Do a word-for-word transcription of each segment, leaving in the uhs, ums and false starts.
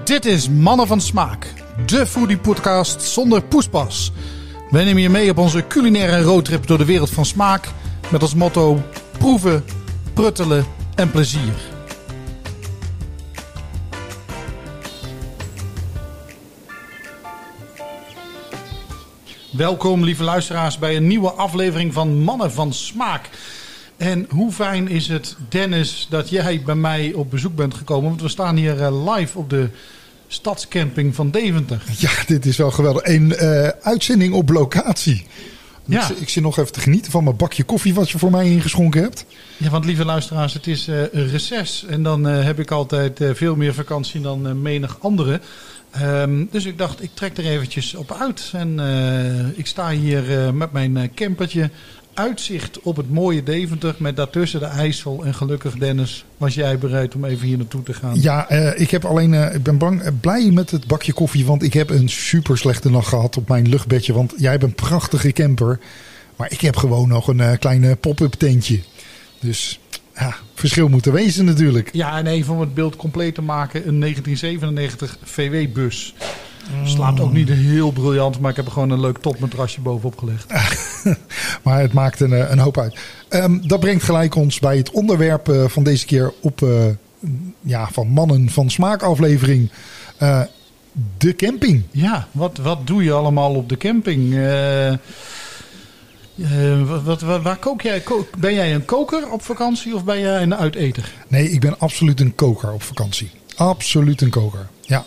Dit is Mannen van Smaak, de foodie podcast zonder poespas. Wij nemen je mee op onze culinaire roadtrip door de wereld van smaak met als motto proeven, pruttelen en plezier. Welkom lieve luisteraars bij een nieuwe aflevering van Mannen van Smaak. En hoe fijn is het, Dennis, dat jij bij mij op bezoek bent gekomen. Want we staan hier live op de stadscamping van Deventer. Ja, dit is wel geweldig. Een uh, uitzending op locatie. Ja. Ik, ik zit nog even te genieten van mijn bakje koffie wat je voor mij ingeschonken hebt. Ja, want lieve luisteraars, het is uh, reces. En dan uh, heb ik altijd uh, veel meer vakantie dan uh, menig andere. Um, dus ik dacht, ik trek er eventjes op uit. En uh, ik sta hier uh, met mijn uh, campertje. Uitzicht op het mooie Deventer met daartussen de IJssel. En gelukkig, Dennis, was jij bereid om even hier naartoe te gaan? Ja, uh, ik heb alleen, uh, ik ben bang, uh, blij met het bakje koffie. Want ik heb een super slechte nacht gehad op mijn luchtbedje. Want jij hebt een prachtige camper. Maar ik heb gewoon nog een uh, kleine pop-up tentje. Dus ja, verschil moet er wezen natuurlijk. Ja, en even om het beeld compleet te maken. Een negentien zevenennegentig V W-bus. Slaapt ook niet heel briljant, maar ik heb er gewoon een leuk topmatrasje bovenop gelegd. Maar het maakt een, een hoop uit. Um, dat brengt gelijk ons bij het onderwerp uh, van deze keer op uh, ja, van Mannen van Smaak aflevering. Uh, de camping. Ja, wat, wat doe je allemaal op de camping? Uh, uh, wat, wat, waar, waar kook jij? Ben jij een koker op vakantie of ben jij een uiteter? Nee, ik ben absoluut een koker op vakantie. Absoluut een koker, ja.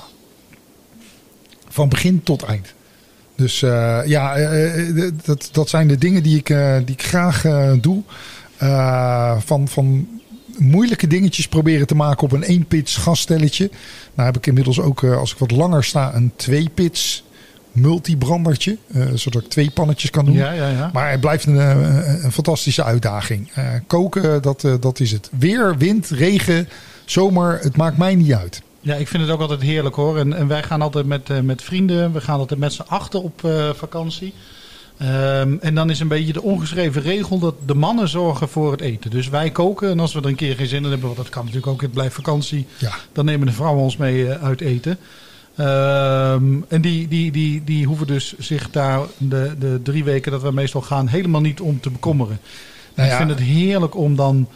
Van begin tot eind. Dus uh, ja, uh, dat, dat zijn de dingen die ik, uh, die ik graag uh, doe. Uh, van, van moeilijke dingetjes proberen te maken op een één-pits gasstelletje. Nou heb ik inmiddels ook, uh, als ik wat langer sta, een twee-pits multibrandertje. Uh, zodat ik twee pannetjes kan doen. Ja, ja, ja. Maar het blijft een, een, een fantastische uitdaging. Uh, koken, dat, uh, dat is het. Weer, wind, regen, zomer, het maakt mij niet uit. Ja, ik vind het ook altijd heerlijk hoor. En, en wij gaan altijd met, uh, met vrienden, we gaan altijd met z'n achter op uh, vakantie. Um, en dan is een beetje de ongeschreven regel dat de mannen zorgen voor het eten. Dus wij koken en als we er een keer geen zin in hebben, want dat kan natuurlijk ook, het blijft vakantie. Ja. Dan nemen de vrouwen ons mee uh, uit eten. Um, en die, die, die, die hoeven dus zich daar de, de drie weken dat we meestal gaan helemaal niet om te bekommeren. Nou ja. Ik vind het heerlijk om dan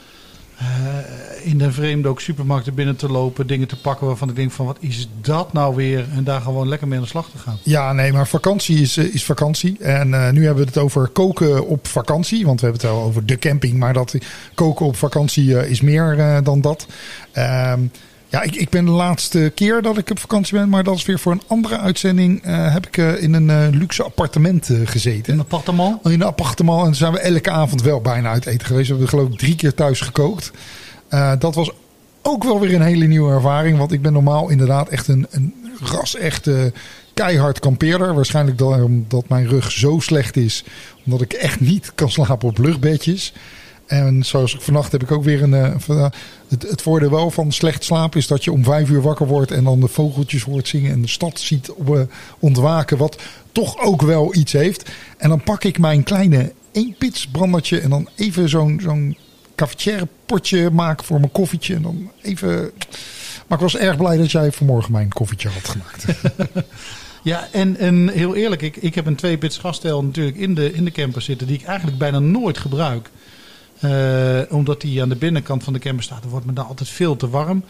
Uh, in de vreemde ook supermarkten binnen te lopen, dingen te pakken waarvan ik denk van wat is dat nou weer? En daar gewoon lekker mee aan de slag te gaan. Ja, nee, maar vakantie is, is vakantie. En uh, nu hebben we het over koken op vakantie. Want we hebben het wel over de camping. Maar dat koken op vakantie uh, is meer uh, dan dat. Uh, ja, ik, ik ben de laatste keer dat ik op vakantie ben. Maar dat is weer voor een andere uitzending. Uh, heb ik uh, in een uh, luxe appartement uh, gezeten. Een appartement? In een appartement. En toen zijn we elke avond wel bijna uit eten geweest. We hebben geloof ik drie keer thuis gekookt. Uh, dat was ook wel weer een hele nieuwe ervaring. Want ik ben normaal inderdaad echt een, een ras-echte keihard kampeerder. Waarschijnlijk omdat mijn rug zo slecht is. Omdat ik echt niet kan slapen op luchtbedjes. En zoals ik vannacht heb ik ook weer een... Uh, het, het voordeel wel van slecht slapen is dat je om vijf uur wakker wordt. En dan de vogeltjes hoort zingen en de stad ziet uh, ontwaken. Wat toch ook wel iets heeft. En dan pak ik mijn kleine één-pits brandertje. En dan even zo'n... zo'n cafetière potje maken voor mijn koffietje. En dan even... Maar ik was erg blij dat jij vanmorgen mijn koffietje had gemaakt. Ja, en, en heel eerlijk, ik, ik heb een twee-pits gasstel natuurlijk in de, in de camper zitten die ik eigenlijk bijna nooit gebruik. Uh, omdat die aan de binnenkant van de camper staat. Dan wordt me daar altijd veel te warm.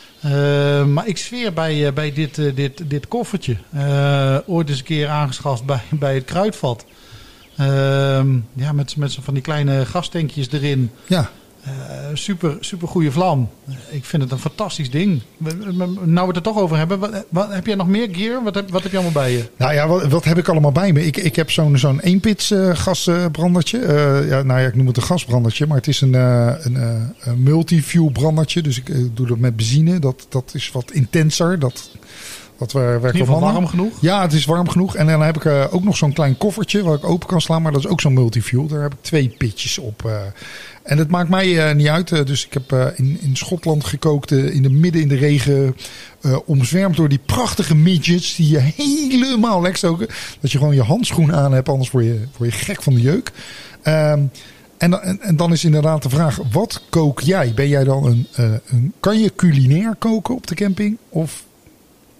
Uh, maar ik zweer bij, uh, bij dit, uh, dit, dit koffertje. Uh, ooit eens een keer aangeschaft bij, bij het Kruidvat. Uh, ja, met, met zo van die kleine gastankjes erin. Ja. Uh, super, super goede vlam. Uh, ik vind het een fantastisch ding. Nou we het er toch over hebben. Wat, wat, heb jij nog meer gear? Wat heb, wat heb je allemaal bij je? Nou ja, wat, wat heb ik allemaal bij me? Ik, ik heb zo'n, zo'n één-pits uh, gasbrandertje. Uh, ja, nou ja, ik noem het een gasbrandertje. Maar het is een, uh, een, uh, een multi-fuel brandertje. Dus ik uh, doe dat met benzine. Dat, dat is wat intenser. Dat... Dat werkt in ieder geval warm genoeg? Ja, het is warm genoeg. En dan heb ik uh, ook nog zo'n klein koffertje waar ik open kan slaan. Maar dat is ook zo'n multifuel. Daar heb ik twee pitjes op. Uh. En dat maakt mij uh, niet uit. Uh, dus ik heb uh, in, in Schotland gekookt. Uh, in de midden in de regen. Uh, omzwermd door die prachtige midgets. Die je helemaal lek stoken. Dat je gewoon je handschoen aan hebt. Anders word je, word je gek van de jeuk. Um, En, en, en dan is inderdaad de vraag, wat kook jij? Ben jij dan een, uh, een... Kan je culinair koken op de camping? Of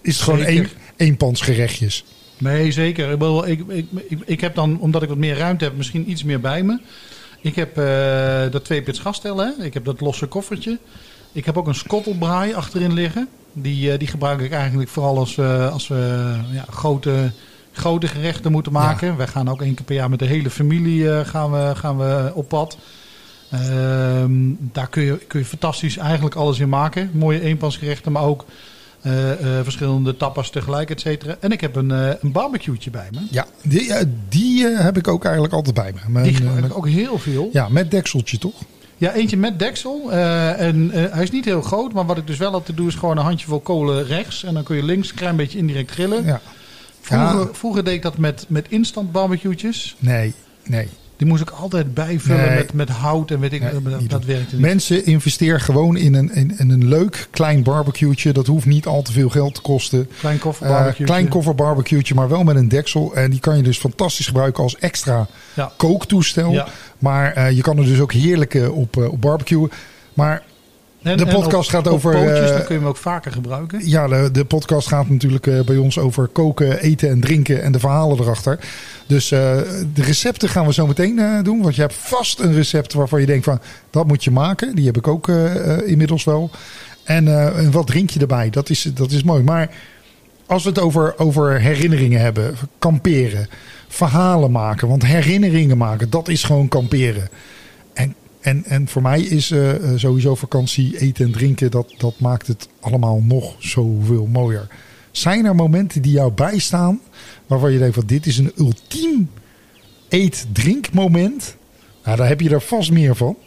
is het gewoon één, eenpansgerechtjes. Nee, zeker. Ik, bedoel, ik, ik, ik, ik heb dan, omdat ik wat meer ruimte heb, misschien iets meer bij me. Ik heb uh, dat twee-pits gasstel, hè. Ik heb dat losse koffertje. Ik heb ook een skottelbraai achterin liggen. Die, uh, die gebruik ik eigenlijk vooral als, uh, als we ja, grote, grote gerechten moeten maken. Ja. Wij gaan ook één keer per jaar met de hele familie uh, gaan we, gaan we op pad. Uh, daar kun je, kun je fantastisch eigenlijk alles in maken. Mooie eenpansgerechten, maar ook uh, uh, verschillende tapas tegelijk, et cetera. En ik heb een, uh, een barbecue'tje bij me. Ja, die, uh, die uh, heb ik ook eigenlijk altijd bij me. Mijn, die gebruik uh, ik ook heel veel. Ja, met dekseltje toch? Ja, eentje met deksel. Uh, en uh, hij is niet heel groot, maar wat ik dus wel altijd doe is gewoon een handjevol kolen rechts. En dan kun je links een klein beetje indirect grillen. Ja. Vroeger, ja. vroeger deed ik dat met, met instant barbecue'tjes. Nee, nee. Die moest ik altijd bijvullen nee. met, met hout en weet ik, nee, dat, dat werkte niet. Mensen, investeer gewoon in een, in, in een leuk klein barbecue'tje. Dat hoeft niet al te veel geld te kosten. Klein kofferbarbecue'tje. Uh, klein kofferbarbecue'tje, maar wel met een deksel. En die kan je dus fantastisch gebruiken als extra ja. kooktoestel. Ja. Maar uh, je kan er dus ook heerlijk uh, op, uh, op barbecuen. Maar en, de podcast en op, gaat over... Op pootjes, uh, dan kun je hem ook vaker gebruiken. Ja, de, de podcast gaat natuurlijk uh, bij ons over koken, eten en drinken en de verhalen erachter. Dus uh, de recepten gaan we zo meteen uh, doen. Want je hebt vast een recept waarvan je denkt van, dat moet je maken. Die heb ik ook uh, uh, inmiddels wel. En, uh, en wat drink je erbij? Dat is, dat is mooi. Maar als we het over, over herinneringen hebben, kamperen, verhalen maken. Want herinneringen maken, dat is gewoon kamperen. En En, en voor mij is uh, sowieso vakantie, eten en drinken, dat, dat maakt het allemaal nog zoveel mooier. Zijn er momenten die jou bijstaan waarvan je denkt van dit is een ultiem eet-drinkmoment? Nou, daar heb je er vast meer van.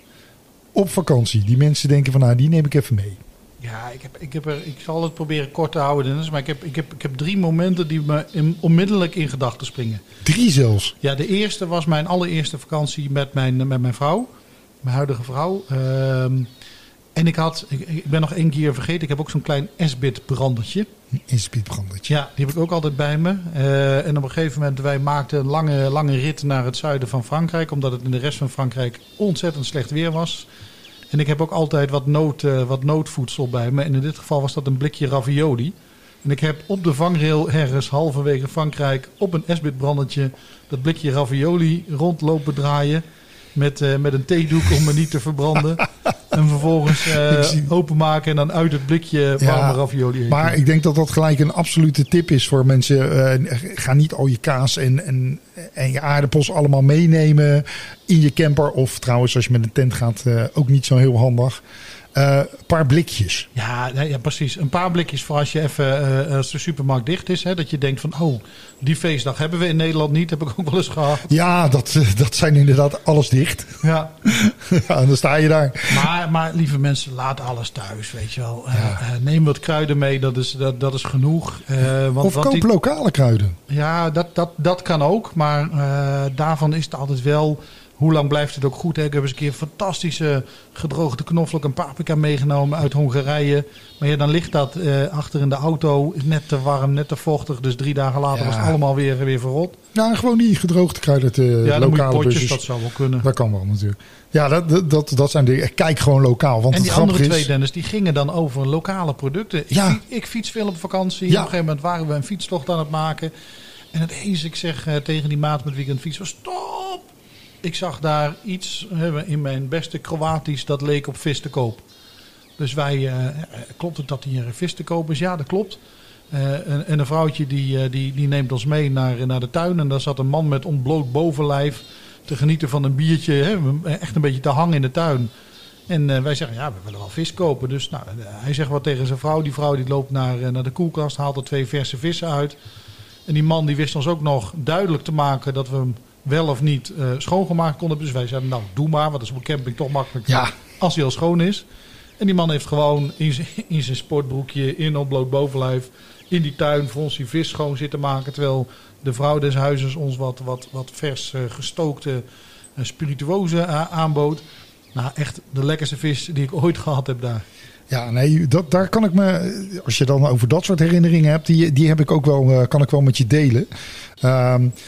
Op vakantie. Die mensen denken van nou, die neem ik even mee. Ja, ik, heb, ik, heb er, ik zal het proberen kort te houden, Dennis. Maar ik heb, ik heb, ik heb drie momenten die me in, onmiddellijk in gedachten springen. Drie zelfs? Ja, de eerste was mijn allereerste vakantie met mijn, met mijn vrouw. Mijn huidige vrouw. Um, en ik had, ik, ik ben nog één keer vergeten, ik heb ook zo'n klein S-bit brandertje. Een S-bit brandertje. Ja, die heb ik ook altijd bij me. Uh, en op een gegeven moment, wij maakten een lange, lange rit naar het zuiden van Frankrijk. Omdat het in de rest van Frankrijk ontzettend slecht weer was. En ik heb ook altijd wat, nood, uh, wat noodvoedsel bij me. En in dit geval was dat een blikje ravioli. En ik heb op de vangrail ergens halverwege Frankrijk op een S-bit brandertje dat blikje ravioli rondlopen draaien. Met, uh, met een theedoek om me niet te verbranden. En vervolgens uh, openmaken en dan uit het blikje warme ja, ravioli eten. Maar ik denk dat dat gelijk een absolute tip is voor mensen. Uh, ga niet al je kaas en, en, en je aardappels allemaal meenemen in je camper. Of trouwens als je met een tent gaat uh, ook niet zo heel handig. Uh, een paar blikjes. Ja, ja, precies. Een paar blikjes voor als je even, uh, als de supermarkt dicht is. Hè, dat je denkt van, oh, die feestdag hebben we in Nederland niet. Heb ik ook wel eens gehad. Ja, dat, dat zijn inderdaad alles dicht. Ja. Ja, en dan sta je daar. Maar, maar lieve mensen, laat alles thuis, weet je wel. Uh, ja. uh, neem wat kruiden mee, dat is, dat, dat is genoeg. Uh, want of wat koop die, lokale kruiden. Ja, dat, dat, dat kan ook. Maar uh, daarvan is het altijd wel... Hoe lang blijft het ook goed? Hè? Ik heb eens een keer fantastische gedroogde knoflook en paprika meegenomen uit Hongarije. Maar ja, dan ligt dat uh, achter in de auto. Is net te warm, net te vochtig. Dus drie dagen later ja. was het allemaal weer, weer verrot. Ja, gewoon die gedroogde kruiden. De ja, lokale dan moet je potjes, busjes. Dat zou wel kunnen. Dat kan wel natuurlijk. Ja, dat, dat, dat zijn de. Kijk gewoon lokaal. Want en die het andere is, twee, Dennis, die gingen dan over lokale producten. Ik, ja. fiets, ik fiets veel op vakantie. Ja. Op een gegeven moment waren we een fietstocht aan het maken. En het eens, ik zeg uh, tegen die maat met wie ik aan het fietsen was, stop! Ik zag daar iets in mijn beste Kroatisch dat leek op vis te koop. Dus wij, uh, klopt het dat hier vis te koop is? Ja, dat klopt. Uh, en, en een vrouwtje die, uh, die, die neemt ons mee naar, naar de tuin. En daar zat een man met ontbloot bovenlijf te genieten van een biertje. Hè, echt een beetje te hangen in de tuin. En uh, wij zeggen, ja, we willen wel vis kopen. Dus nou, uh, hij zegt wat tegen zijn vrouw. Die vrouw die loopt naar, uh, naar de koelkast, haalt er twee verse vissen uit. En die man die wist ons ook nog duidelijk te maken dat we hem wel of niet uh, schoongemaakt konden. Dus wij zeiden, nou, doe maar. Want dat is op een camping toch makkelijk ja. als hij al schoon is. En die man heeft gewoon in zijn, in zijn sportbroekje, in ontbloot bovenlijf, in die tuin voor ons die vis schoon zitten maken. Terwijl de vrouw des huizes ons wat, wat, wat vers uh, gestookte uh, spirituoze uh, aanbood. Nou, echt de lekkerste vis die ik ooit gehad heb daar. Ja, nee, dat, daar kan ik me, als je dan over dat soort herinneringen hebt, die, die heb ik ook wel, uh, kan ik wel met je delen. Um,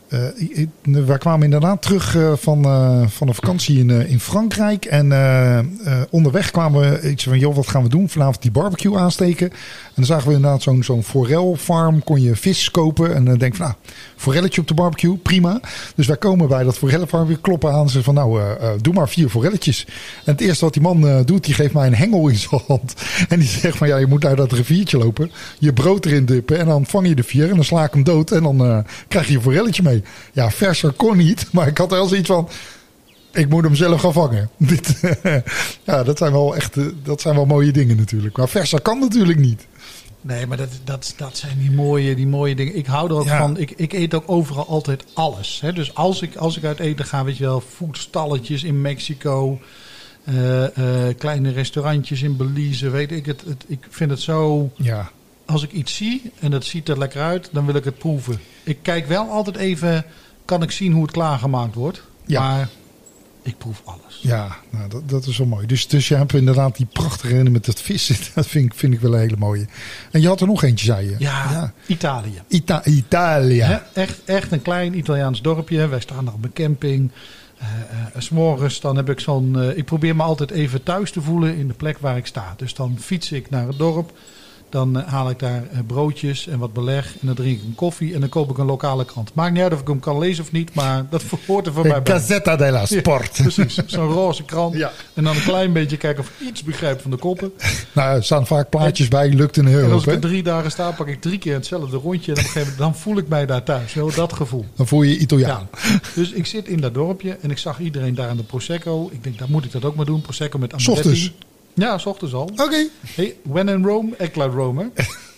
Uh, wij kwamen inderdaad terug uh, van, uh, van een vakantie in, uh, in Frankrijk. En uh, uh, onderweg kwamen we iets van, joh, wat gaan we doen? Vanavond die barbecue aansteken. En dan zagen we inderdaad zo'n, zo'n forelfarm. Kon je vis kopen. En dan denk ik van, nou, forelletje op de barbecue, prima. Dus wij komen bij dat forelfarm weer kloppen aan. Ze zeggen van, nou, uh, uh, doe maar vier forelletjes. En het eerste wat die man uh, doet, die geeft mij een hengel in zijn hand. En die zegt van, ja, je moet naar dat riviertje lopen. Je brood erin dippen. En dan vang je de vier. En dan sla ik hem dood. En dan uh, krijg je een forelletje mee. Ja, verser kon niet. Maar ik had wel zoiets van, ik moet hem zelf gaan vangen. Dit, ja, dat zijn wel echt, dat zijn wel mooie dingen natuurlijk. Maar verser kan natuurlijk niet. Nee, maar dat, dat, dat zijn die mooie, die mooie dingen. Ik hou er ook ja. van. Ik, ik eet ook overal altijd alles. Hè? Dus als ik, als ik uit eten ga, weet je wel, voedstalletjes in Mexico. Uh, uh, kleine restaurantjes in Belize. Weet ik het. het ik vind het zo... Ja. Als ik iets zie en dat ziet er lekker uit, dan wil ik het proeven. Ik kijk wel altijd even, kan ik zien hoe het klaargemaakt wordt. Ja. Maar ik proef alles. Ja, nou, dat, dat is wel mooi. Dus, dus je hebt inderdaad die prachtige rennen met dat vis. Dat vind ik, vind ik wel een hele mooie. En je had er nog eentje, zei je? Ja, ja. Italië. Ita- Italië. He, echt, echt een klein Italiaans dorpje. Wij staan daar op een camping. Uh, uh, 's morgens dan heb ik zo'n... Uh, ik probeer me altijd even thuis te voelen in de plek waar ik sta. Dus dan fiets ik naar het dorp. Dan uh, haal ik daar uh, broodjes en wat beleg. En dan drink ik een koffie en dan koop ik een lokale krant. Maakt niet uit of ik hem kan lezen of niet, maar dat hoort er voor mij bij. Gazzetta della Sport. Ja, precies, zo'n roze krant. Ja. En dan een klein beetje kijken of ik iets begrijp van de koppen. Nou, er staan vaak plaatjes en, bij, lukt een euro. En als ik er drie dagen sta, pak ik drie keer hetzelfde rondje. En op een gegeven moment, dan voel ik mij daar thuis. Zo, dat gevoel. Dan voel je je Italiaan. Ja. Dus ik zit in dat dorpje en ik zag iedereen daar aan de Prosecco. Ik denk, daar moet ik dat ook maar doen. Prosecco met amaretti. 's ochtends? Ja, 's ochtends al. Oké. Okay. Hey, when in Rome, act like Rome.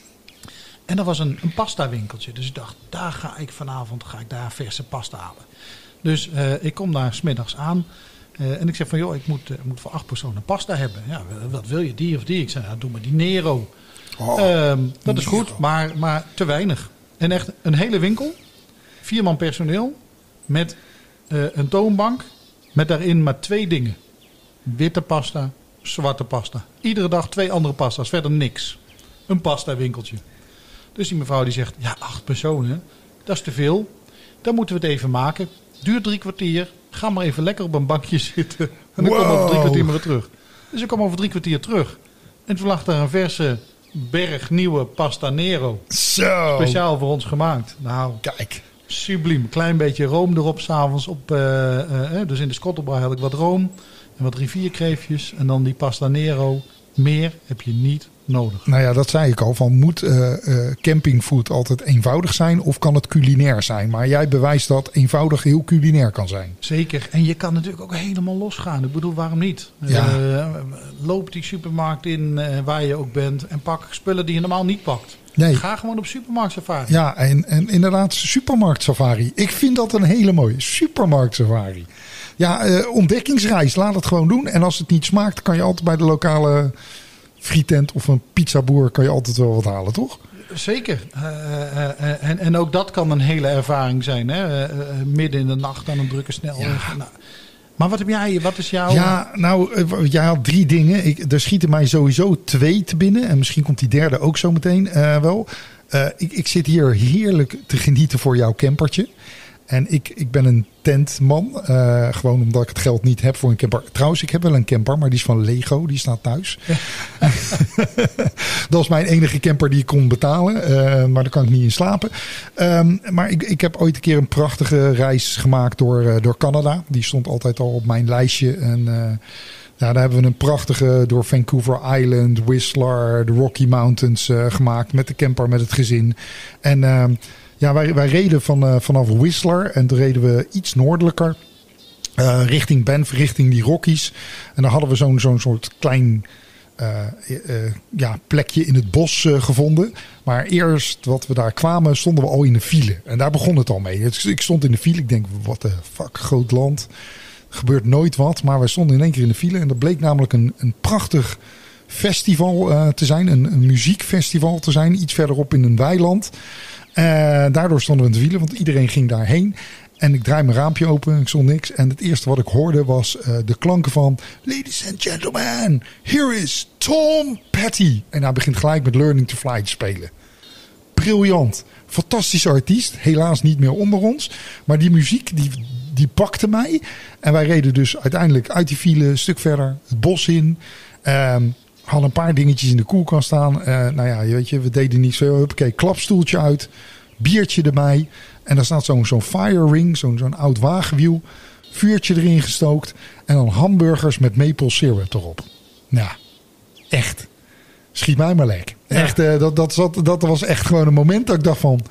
En dat was een, een pasta winkeltje. Dus ik dacht, daar ga ik vanavond ga ik daar verse pasta halen. Dus uh, ik kom daar 's middags aan. Uh, en ik zeg van, joh, ik moet, uh, moet voor acht personen pasta hebben. Ja, wat wil je, die of die? Ik zei, nou, doe maar die Nero. Oh, um, dat is Nero. Goed, maar, maar te weinig. En echt een hele winkel. Vier man personeel. Met uh, een toonbank. Met daarin maar twee dingen. Witte pasta, zwarte pasta. Iedere dag twee andere pasta's, verder niks. Een pasta winkeltje. Dus die mevrouw die zegt, ja, acht personen, dat is te veel. Dan moeten we het even maken. Duurt drie kwartier. Ga maar even lekker op een bankje zitten. En dan wow. kom ik over drie kwartier maar weer terug. Dus ik kom over drie kwartier terug. En toen lag daar een verse berg nieuwe pasta Nero. Zo. Speciaal voor ons gemaakt. Nou, kijk. Subliem. Klein beetje room erop s'avonds. Op, uh, uh, dus in de schottelbraai had ik wat room. En wat rivierkreefjes. En dan die pasta Nero. Meer heb je niet nodig. Nou ja, dat zei ik al. Van moet uh, uh, campingfood altijd eenvoudig zijn of kan het culinair zijn? Maar jij bewijst dat eenvoudig heel culinair kan zijn. Zeker. En je kan natuurlijk ook helemaal losgaan. Ik bedoel, waarom niet? Ja. Uh, loop die supermarkt in uh, waar je ook bent en pak spullen die je normaal niet pakt. Nee. Ga gewoon op supermarkt safari. Ja, en, en inderdaad supermarkt safari. Ik vind dat een hele mooie supermarkt safari. Ja, uh, ontdekkingsreis. Laat het gewoon doen. En als het niet smaakt, kan je altijd bij de lokale frietent of een pizzaboer kan je altijd wel wat halen, toch? Zeker. Uh, uh, en, en ook dat kan een hele ervaring zijn. Hè? Uh, uh, midden in de nacht aan een drukke snelweg. Ja. Nou, maar wat heb jij? Wat is jouw... Ja, nou, uh, jij had drie dingen. Ik, er schieten mij sowieso twee te binnen. En misschien komt die derde ook zo meteen uh, wel. Uh, ik, ik zit hier heerlijk te genieten voor jouw campertje. En ik, ik ben een tentman. Uh, gewoon omdat ik het geld niet heb voor een camper. Trouwens, ik heb wel een camper, maar die is van Lego. Die staat thuis. Ja. Dat is mijn enige camper die ik kon betalen. Uh, maar daar kan ik niet in slapen. Um, maar ik, ik heb ooit een keer een prachtige reis gemaakt door, uh, door Canada. Die stond altijd al op mijn lijstje. En uh, ja, daar hebben we een prachtige door Vancouver Island, Whistler, de Rocky Mountains uh, gemaakt. Met de camper, met het gezin. En... Uh, Ja, wij, wij reden van, uh, vanaf Whistler en toen reden we iets noordelijker uh, richting Banff, richting die Rockies. En dan hadden we zo'n zo'n soort klein uh, uh, ja, plekje in het bos uh, gevonden. Maar eerst wat we daar kwamen stonden we al in de file. En daar begon het al mee. Ik stond in de file, ik denk wat de fuck, groot land. Er gebeurt nooit wat, maar wij stonden in één keer in de file. En dat bleek namelijk een, een prachtig festival uh, te zijn, een, een muziekfestival te zijn. Iets verderop in een weiland. Uh, daardoor stonden we in de wielen, want iedereen ging daarheen. En ik draai mijn raampje open, ik stond niks. En het eerste wat ik hoorde was uh, de klanken van... Ladies and gentlemen, here is Tom Petty. En hij begint gelijk met Learning to Fly te spelen. briljant. Fantastische artiest. Helaas niet meer onder ons. Maar die muziek, die, die pakte mij. En wij reden dus uiteindelijk uit die file een stuk verder. Het bos in. Um, hadden een paar dingetjes in de koelkast staan. Uh, nou ja, weet je, we deden niet zo. Huppakee, klapstoeltje uit. Biertje erbij. En daar staat zo'n zo'n fire ring. Zo'n zo'n oud wagenwiel. Vuurtje erin gestookt. En dan hamburgers met maple syrup erop. Nou, echt. Schiet mij maar lek. Ja. Echt, uh, dat, dat, dat, dat was echt gewoon een moment dat ik dacht van...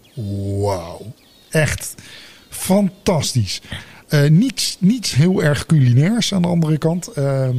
Wauw. Echt fantastisch. Uh, niets, niets heel erg culinairs aan de andere kant. Uh,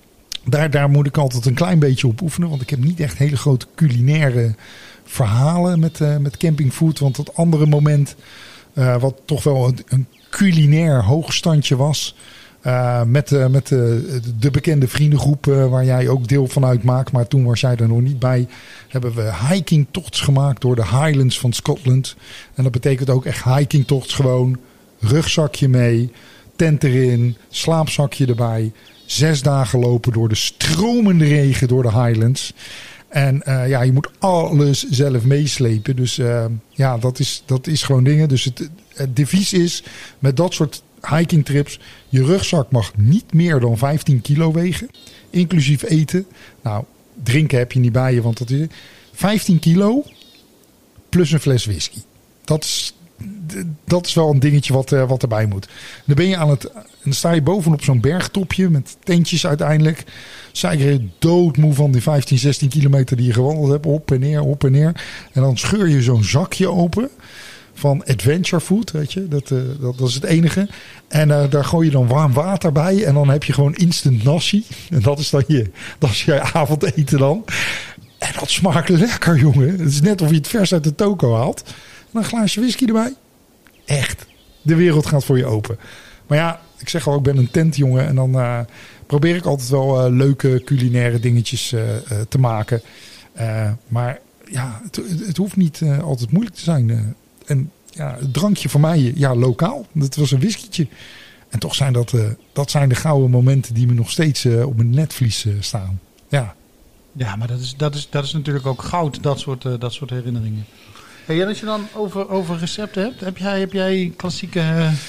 daar, daar moet ik altijd een klein beetje op oefenen. Want ik heb niet echt hele grote culinaire verhalen met, uh, met campingfood. Want dat andere moment, uh, wat toch wel een, een culinair hoogstandje was... Uh, met uh, met uh, de bekende vriendengroep uh, waar jij ook deel van uitmaakt. Maar toen was jij er nog niet bij. Hebben we hikingtochts gemaakt door de Highlands van Scotland. En dat betekent ook echt hikingtochts gewoon. Rugzakje mee, tent erin, slaapzakje erbij. Zes dagen lopen door de stromende regen door de Highlands. En uh, ja, je moet alles zelf meeslepen. Dus uh, ja, dat is, dat is gewoon dingen. Dus het, het devies is met dat soort hikingtrips: je rugzak mag niet meer dan vijftien kilo wegen. Inclusief eten. Nou, drinken heb je niet bij je, want dat is vijftien kilo plus een fles whisky. Dat is, dat is wel een dingetje wat, uh, wat erbij moet. Dan ben je aan het, dan sta je bovenop zo'n bergtopje met tentjes uiteindelijk. Zij doodmoe van die vijftien, zestien kilometer die je gewandeld hebt. Op en neer, op en neer. En dan scheur je zo'n zakje open van adventure food, weet je. Dat, uh, dat, dat is het enige. En uh, daar gooi je dan warm water bij. En dan heb je gewoon instant nasi. En dat is dan je, dat is je avondeten dan. En dat smaakt lekker, jongen. Het is net of je het vers uit de toko haalt. En dan een glaasje whisky erbij. Echt. De wereld gaat voor je open. Maar ja, ik zeg al, ik ben een tentjongen. En dan uh, probeer ik altijd wel uh, leuke culinaire dingetjes uh, uh, te maken. Uh, maar ja, het, het hoeft niet uh, altijd moeilijk te zijn. Uh, en ja, het drankje voor mij, ja, lokaal. Dat was een whiskietje. En toch zijn dat, uh, dat zijn de gouden momenten die me nog steeds uh, op mijn netvlies uh, staan. Ja. Ja, maar dat is, dat is, dat is natuurlijk ook goud, dat soort, uh, dat soort herinneringen. Hey, en als je dan over, over recepten hebt, heb jij, heb jij klassieke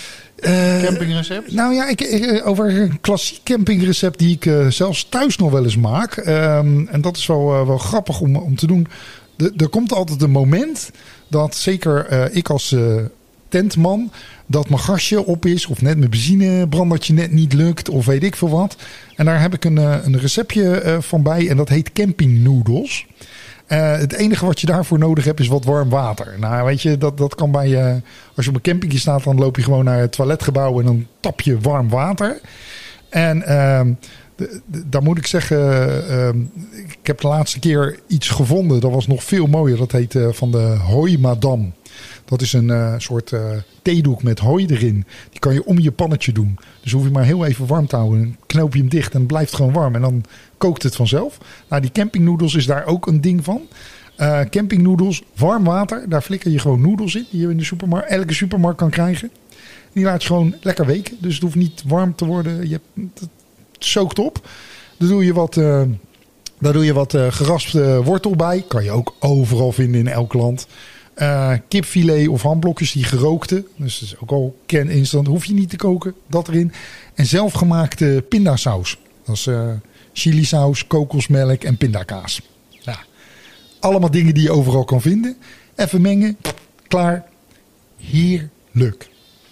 uh, campingrecept? Nou ja, ik, ik, over een klassiek campingrecept die ik uh, zelfs thuis nog wel eens maak. Um, en dat is wel, uh, wel grappig om, om te doen. De, er komt altijd een moment dat zeker uh, ik als uh, tentman, dat mijn gasje op is of net mijn benzinebrandertje net niet lukt of weet ik veel wat. En daar heb ik een, uh, een receptje uh, van bij en dat heet campingnoedels. Uh, het enige wat je daarvoor nodig hebt is wat warm water. Nou, weet je, dat, dat kan bij je. Uh, als je op een campingje staat, dan loop je gewoon naar het toiletgebouw en dan tap je warm water. En uh, de, de, daar moet ik zeggen, uh, ik heb de laatste keer iets gevonden. Dat was nog veel mooier. Dat heet uh, van de Hoi Madame. Dat is een uh, soort uh, theedoek met hooi erin. Die kan je om je pannetje doen. Dus hoef je maar heel even warm te houden. Dan knoop je hem dicht en het blijft gewoon warm. En dan kookt het vanzelf. Nou, die campingnoedels is daar ook een ding van. Uh, campingnoedels, warm water. Daar flikker je gewoon noedels in. Die je in de supermarkt, elke supermarkt kan krijgen. Die laat je gewoon lekker weken. Dus het hoeft niet warm te worden. Je hebt, het zookt op. Dan doe je wat, uh, daar doe je wat uh, geraspte wortel bij. Kan je ook overal vinden in elk land. Uh, kipfilet of hamblokjes die gerookte. Dus dat is ook al ken instant. Hoef je niet te koken. Dat erin. En zelfgemaakte pindasaus. Dat is uh, chilisaus, kokosmelk en pindakaas. Ja. Allemaal dingen die je overal kan vinden. Even mengen. Klaar. Heerlijk.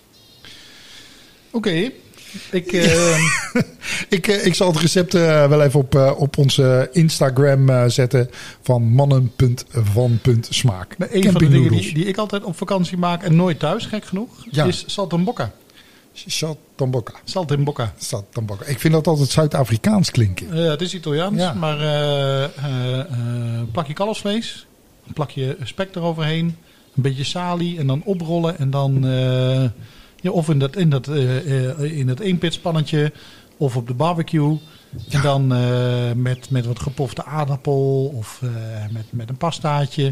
Oké. Okay. Ik, uh... ik, uh, ik zal het recept uh, wel even op, uh, op onze Instagram uh, zetten van mannen punt van punt smaak. Een van de dingen die, die ik altijd op vakantie maak en nooit thuis, gek genoeg, ja. is saltimbocca. Saltimbocca. Saltimbocca. Saltimbocca. Ik vind dat altijd Zuid-Afrikaans klinken. Uh, het is Italiaans, ja. maar uh, uh, uh, plakje kalfsvlees, een plakje spek eroverheen, een beetje salie en dan oprollen en dan... Uh, Ja, of in dat, in dat, uh, in dat eenpitspannetje of op de barbecue. Ja. En dan uh, met, met wat gepofte aardappel of uh, met, met een pastaatje.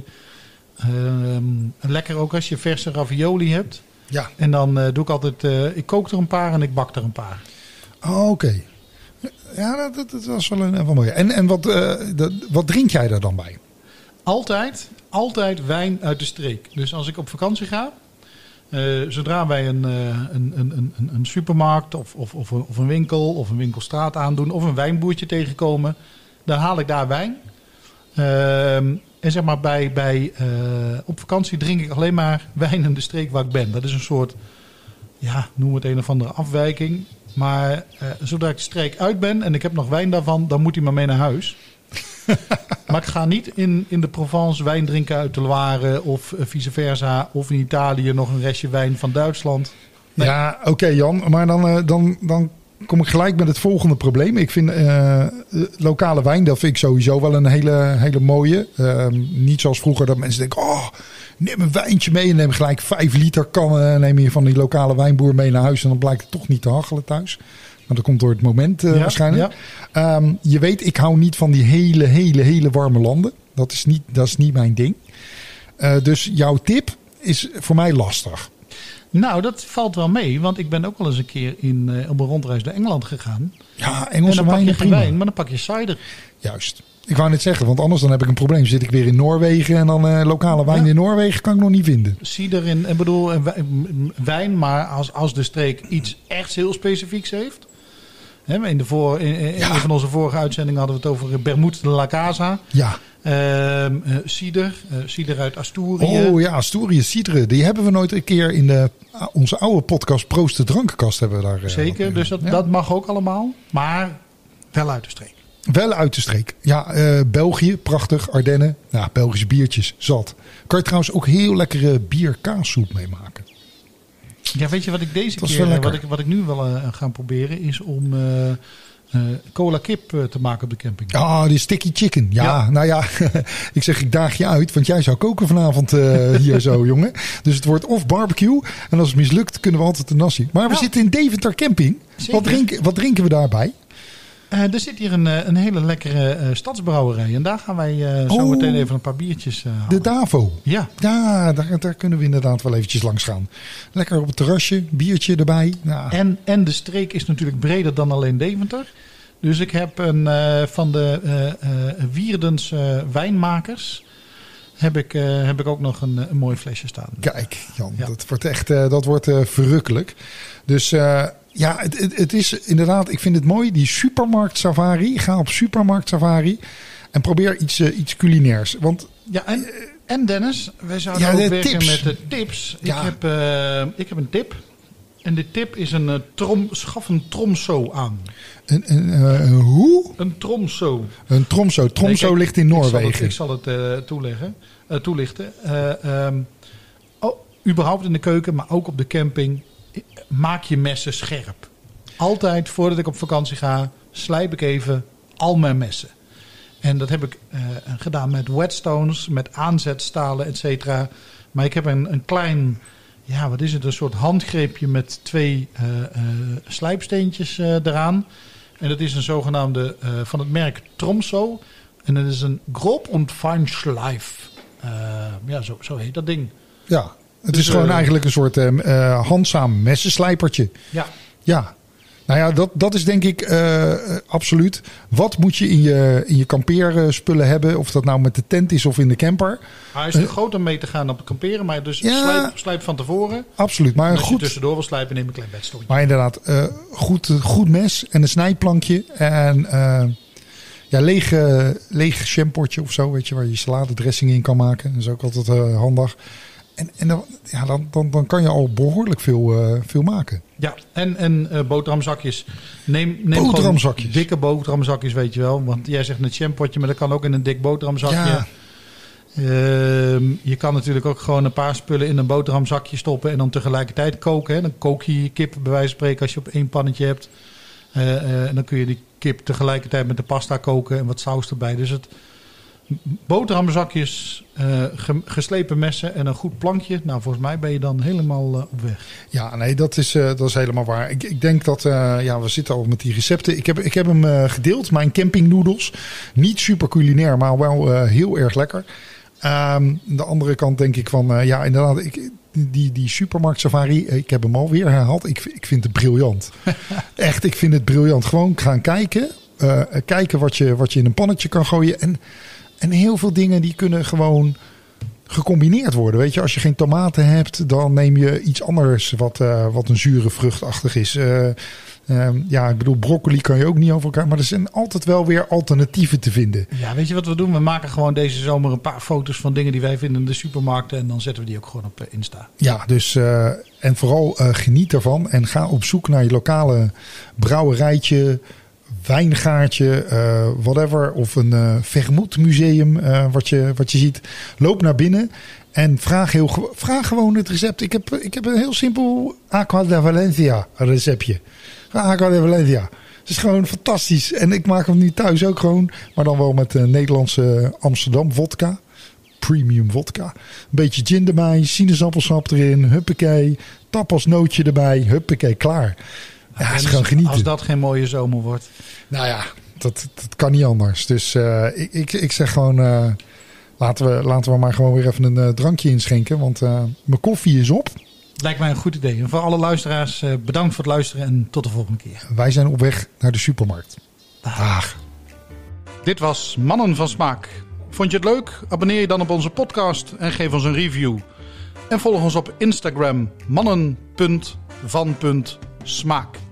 Um, lekker ook als je verse ravioli hebt. Ja. En dan uh, doe ik altijd, uh, ik kook er een paar en ik bak er een paar. Oh, oké. Okay. Ja, dat, dat, dat was wel een, wel mooi. En, en wat, uh, dat, wat drink jij daar dan bij? Altijd, altijd wijn uit de streek. Dus als ik op vakantie ga, uh, zodra wij een, uh, een, een, een, een supermarkt of, of, of, een, of een winkel of een winkelstraat aandoen of een wijnboertje tegenkomen, dan haal ik daar wijn. Uh, en zeg maar bij, bij uh, op vakantie drink ik alleen maar wijn in de streek waar ik ben. Dat is een soort, ja, noem het een of andere afwijking. Maar uh, zodra ik de streek uit ben en ik heb nog wijn daarvan, dan moet hij maar mee naar huis. Maar ik ga niet in, in de Provence wijn drinken uit de Loire of uh, vice versa. Of in Italië nog een restje wijn van Duitsland. Nee. Ja, oké okay, Jan. Maar dan, uh, dan, dan kom ik gelijk met het volgende probleem. Ik vind uh, lokale wijn, dat vind ik sowieso wel een hele, hele mooie. Uh, niet zoals vroeger dat mensen denken, oh, neem een wijntje mee en neem gelijk vijf liter kannen. Neem je van die lokale wijnboer mee naar huis en dan blijkt het toch niet te hachelen thuis. Maar dat komt door het moment uh, ja, waarschijnlijk. Ja. Um, je weet, ik hou niet van die hele, hele, hele warme landen. Dat is niet, dat is niet mijn ding. Uh, dus jouw tip is voor mij lastig. Nou, dat valt wel mee. Want ik ben ook wel eens een keer in, uh, op een rondreis naar Engeland gegaan. Ja, Engelse en dan wijn pak je geen prima. wijn, maar dan pak je cider. Juist. Ik wou net zeggen, want anders dan heb ik een probleem. Zit ik weer in Noorwegen en dan uh, lokale wijn ja. in Noorwegen kan ik nog niet vinden. Cider in, ik bedoel, wijn, maar als, als de streek iets echt heel specifieks heeft. In, de voor, in, in ja. een van onze vorige uitzendingen hadden we het over Bermud de la Casa. Ja. Uh, uh, cider. Uh, cider uit Asturië. Oh ja, Asturië cider. Die hebben we nooit een keer in de, onze oude podcast Proost de Drankenkast. Hebben we daar, uh, Zeker, dus dat, ja. dat mag ook allemaal. Maar wel uit de streek. Wel uit de streek. Ja, uh, België, prachtig. Ardennen. Ja, Belgische biertjes, zat. Kan je trouwens ook heel lekkere bier-kaassoep meemaken. Ja, weet je wat ik deze keer, wat ik, wat ik nu wil uh, gaan proberen, is om uh, uh, cola kip uh, te maken op de camping. Ah, oh, die sticky chicken. Ja, ja. nou ja, ik zeg ik daag je uit, want jij zou koken vanavond uh, hier zo, jongen. Dus het wordt of barbecue en als het mislukt kunnen we altijd een nasi. Maar we ja. zitten in Deventer Camping. Wat drinken, wat drinken we daarbij? Uh, er zit hier een, een hele lekkere uh, stadsbrouwerij. En daar gaan wij uh, zo oh, meteen even een paar biertjes uh, halen. De Davo. Ja. Ja, daar, daar kunnen we inderdaad wel eventjes langs gaan. Lekker op het terrasje, biertje erbij. Ja. En, en de streek is natuurlijk breder dan alleen Deventer. Dus ik heb een, uh, van de uh, uh, Wierdens uh, wijnmakers... Heb ik, uh, heb ik ook nog een, een mooi flesje staan. Kijk, Jan, ja. dat wordt echt uh, dat wordt, uh, verrukkelijk. Dus... Uh, Ja, het, het, het is inderdaad, ik vind het mooi, die supermarkt safari. Ga op supermarkt safari en probeer iets, uh, iets culinairs. Want, ja, en, en Dennis, wij zouden ja, ook werken tips. met de tips. Ja. Ik, heb, uh, ik heb een tip. En de tip is een uh, trom, schaf een tromso aan. Een, een, uh, een hoe? Een tromso. Een tromso. Tromso nee, kijk, ligt in Noorwegen. Ik zal het, ik zal het uh, toeleggen, uh, toelichten. Uh, um, oh, überhaupt in de keuken, maar ook op de camping. Maak je messen scherp. Altijd voordat ik op vakantie ga, slijp ik even al mijn messen. En dat heb ik uh, gedaan met whetstones, met aanzetstalen, et cetera. Maar ik heb een, een klein, ja, wat is het, een soort handgreepje met twee uh, uh, slijpsteentjes uh, eraan. En dat is een zogenaamde uh, van het merk Tromso. En dat is een grob und fein Schleif. Uh, ja, zo, zo heet dat ding. Ja. Het dus, is gewoon uh, eigenlijk een soort uh, uh, handzaam messenslijpertje. Ja. Ja. Nou ja, dat, dat is denk ik uh, absoluut. Wat moet je in je, in je kampeerspullen hebben? Of dat nou met de tent is of in de camper. Hij is te uh, groot om mee te gaan op kamperen. Maar dus ja, slijp, slijp van tevoren. Absoluut. Maar en als goed, je tussendoor wil slijpen, neem een klein bedstondje. Maar inderdaad, uh, goed, goed mes en een snijplankje. En uh, ja, leeg, uh, leeg shampootje of zo. Weet je, waar je saladedressing in kan maken. Dat is ook altijd uh, handig. En, en dan, ja, dan, dan, dan kan je al behoorlijk veel, uh, veel maken. Ja, en, en uh, boterhamzakjes. Neem, neem boterhamzakjes. Dikke boterhamzakjes, weet je wel. Want jij zegt een shampootje, maar dat kan ook in een dik boterhamzakje. Ja. Uh, je kan natuurlijk ook gewoon een paar spullen in een boterhamzakje stoppen en dan tegelijkertijd koken. Hè. Dan kook je je kip bij wijze van spreken als je op één pannetje hebt. Uh, uh, en dan kun je die kip tegelijkertijd met de pasta koken en wat saus erbij. Dus het... boterhamzakjes, uh, geslepen messen en een goed plankje. Nou, volgens mij ben je dan helemaal uh, op weg. Ja, nee, dat is, uh, dat is helemaal waar. Ik, ik denk dat, uh, ja, we zitten al met die recepten. Ik heb, ik heb hem uh, gedeeld, mijn campingnoedels. Niet super culinair, maar wel uh, heel erg lekker. Um, de andere kant denk ik van, uh, ja, inderdaad, ik, die, die supermarkt safari, ik heb hem alweer herhaald. Ik, ik vind het briljant. Echt, ik vind het briljant. Gewoon gaan kijken. Uh, kijken wat je, wat je in een pannetje kan gooien. En... En heel veel dingen die kunnen gewoon gecombineerd worden. Weet je, als je geen tomaten hebt, dan neem je iets anders wat, uh, wat een zure vruchtachtig is. Uh, uh, ja, ik bedoel, broccoli kan je ook niet over elkaar, maar er zijn altijd wel weer alternatieven te vinden. Ja, weet je wat we doen? We maken gewoon deze zomer een paar foto's van dingen die wij vinden in de supermarkten en dan zetten we die ook gewoon op uh, Insta. Ja, dus uh, en vooral uh, geniet ervan en ga op zoek naar je lokale brouwerijtje, wijngaartje, uh, whatever, of een uh, vermoedmuseum, uh, wat, je, wat je ziet. Loop naar binnen en vraag, heel, vraag gewoon het recept. Ik heb, ik heb een heel simpel Aqua de Valencia receptje. Aqua de Valencia. Het is gewoon fantastisch. En ik maak hem nu thuis ook gewoon, maar dan wel met uh, Nederlandse Amsterdam vodka. Premium vodka. Een beetje gin erbij, sinaasappelsap erin, huppakee. Tapasnootje erbij, huppakee, klaar. Ja, is gewoon genieten. Als dat geen mooie zomer wordt. Nou ja, dat, dat kan niet anders. Dus uh, ik, ik, ik zeg gewoon, uh, laten, we, laten we maar gewoon weer even een uh, drankje inschenken. Want uh, mijn koffie is op. Lijkt mij een goed idee. En voor alle luisteraars, uh, bedankt voor het luisteren en tot de volgende keer. Wij zijn op weg naar de supermarkt. Dag. Dag. Dit was Mannen van Smaak. Vond je het leuk? Abonneer je dan op onze podcast en geef ons een review. En volg ons op Instagram mannen punt van punt smaak.